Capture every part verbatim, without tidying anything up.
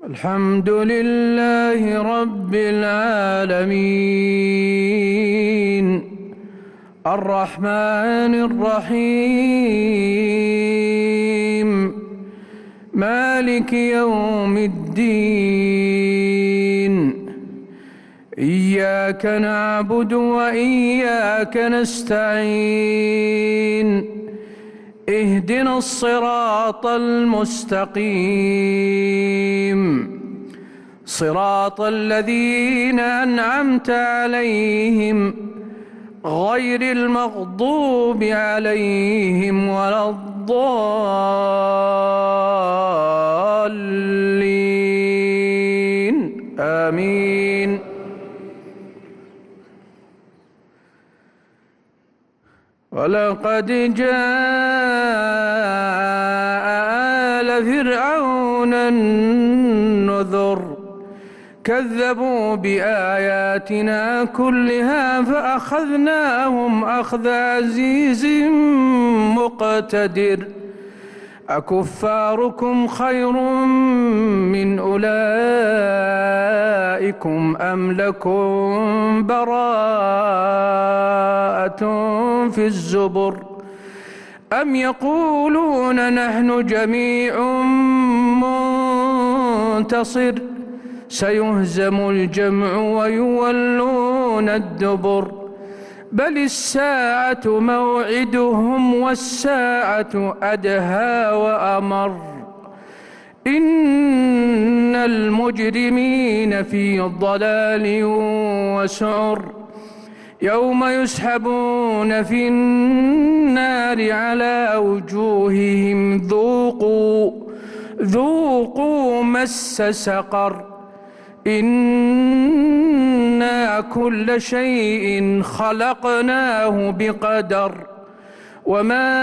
الحمد لله رب العالمين الرحمن الرحيم مالك يوم الدين إياك نعبد وإياك نستعين اهدنا الصراط المستقيم صراط الذين أنعمت عليهم غير المغضوب عليهم ولا الضالين آمين. ولقد جاء آل فرعون النذر كذبوا بآياتنا كلها فأخذناهم أخذ عزيز مقتدر أكفاركم خير من أولئكم أم لكم براءة في الزبر أم يقولون نحن جميع منتصر سيهزم الجمع ويولون الدبر بل الساعة موعدهم والساعة أدهى وأمر إن المجرمين في ضلال وسعر يوم يسحبون في النار على وجوههم ذوقوا ذوقوا مس سقر إنا كل شيء خلقناه بقدر وما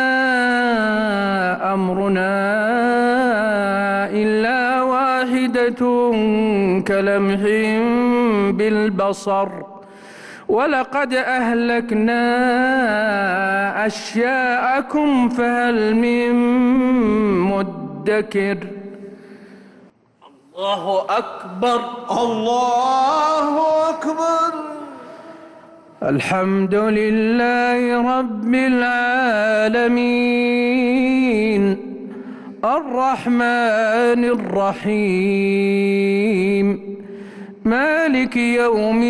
أمرنا إلا واحدة كلمح بالبصر ولقد أهلكنا أشياءكم فهل من مدكر. الله أكبر الله أكبر. الحمد لله رب العالمين الرحمن الرحيم مالك يوم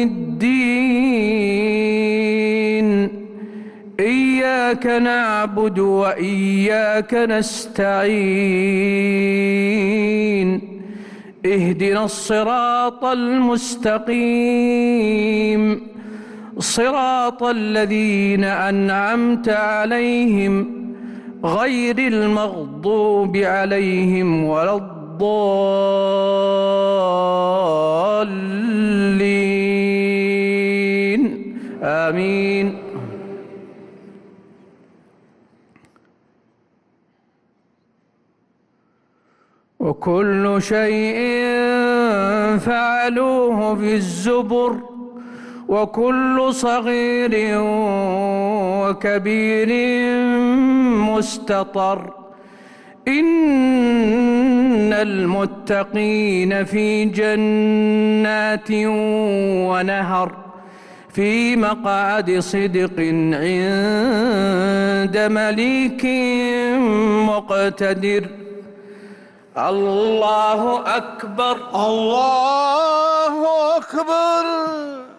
الدين إياك نعبد وإياك نستعين اهدنا الصراط المستقيم صراط الذين أنعمت عليهم غير المغضوب عليهم ولا الضالين آمين. وكل شيء فعلوه في الزبر وكل صغير وكبير مستطر إن المتقين في جنات ونهر في مقعد صدق عند مليك مقتدر. الله أكبر الله أكبر.